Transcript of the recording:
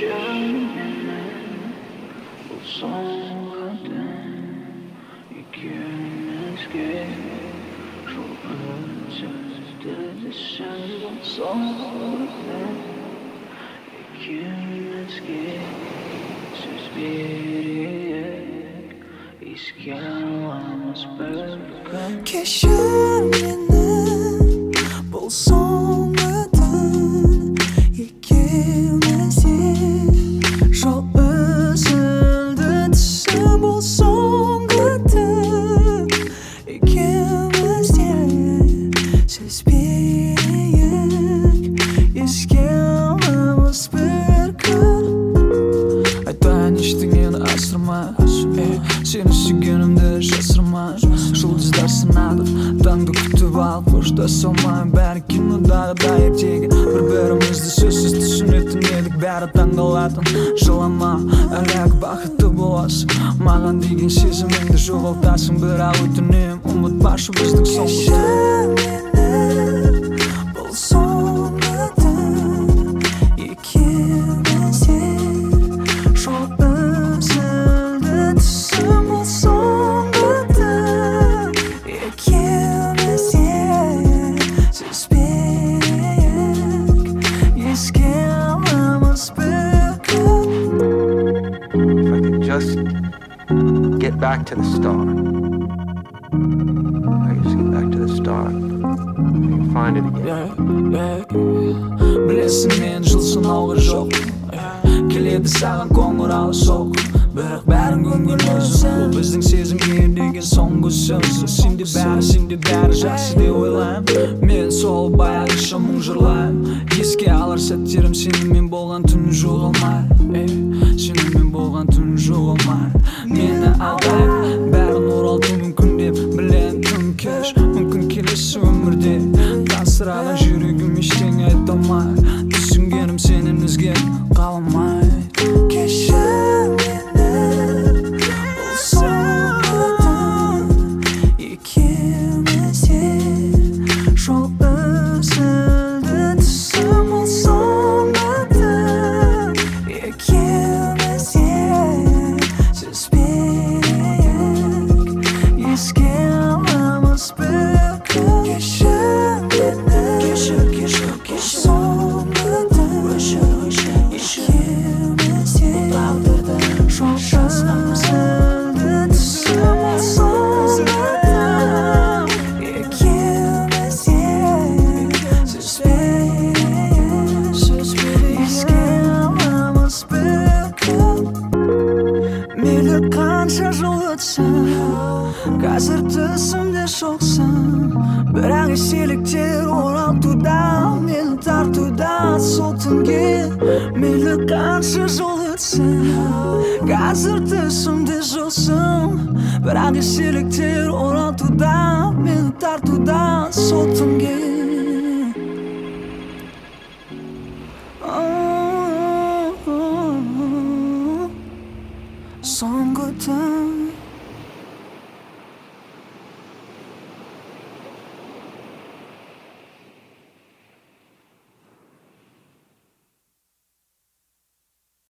Geçemedim bu sonradan ikimizge çok önceydi sen bu sonradan ikimizge siz biriyek iskanımız bölgen Geçemedim bu sonradan ikimizge çok üzüldü sen bu sonradan ikimizge siz biriyek iskanımız bölgen Aytayan eşitliğini asırma Seni suygunumda şasırma Жұлдыздар сынады Таңды күтіп алып қоштасалмай бәрі кинодағыдай ертегі бір-бірімізді сөзсіз түсінетін едік бәрі таңғалатын жылама әлгі бақытты боласың маған деген сезіміңді жоғалтасың бірақ өтінемін ұмытпашы біздің соңғы бұл соңғыдан екеумізде жоқ үзілді түсім бұл соңғыдан екеумізде сөзбек еске аламыз бүгін If I could just get back to the start. If I could just get back to the start. I can find it again. Білесің мен жыл санауға жоқ келеді саған қоңырау соқ бірақ бәрін көнгін өзің бұл біздің сезімге деген соңғы сөз сенде бәрі жақсы деп ойлаймын мен сол баяғыша мұң жырлаймын еске алар сәттерім сенімен болған түн жоғалмай сенімен болған түн жоғалмай мені алдайды бәрін оралту мүмкін деп білем тым кеш мүмкін келесі өмірде тасыраған жүрегім ештеңе айта алмай түсінгенім сенен өзге қаламайды Geçemedim bu sonradan ikimizde çok üzüldü түсім бұл sonradan ikimizde сөзбек еске аламыз бүгін Geçemedim bu sonradan ikimizde çok üzüldü түсім бұл sonradan ikimizde сөзбек еске аламыз бүгін мейлі қанша жыл өтсін қазір түсімде жоқсың бірақ естеліктер оралтуда мені тартуда сол түнге мейлі қанша жыл өтсін қазір түсімде жоқсың бірақ естеліктер оралтуда мені тартуда сол түнге соңғы түн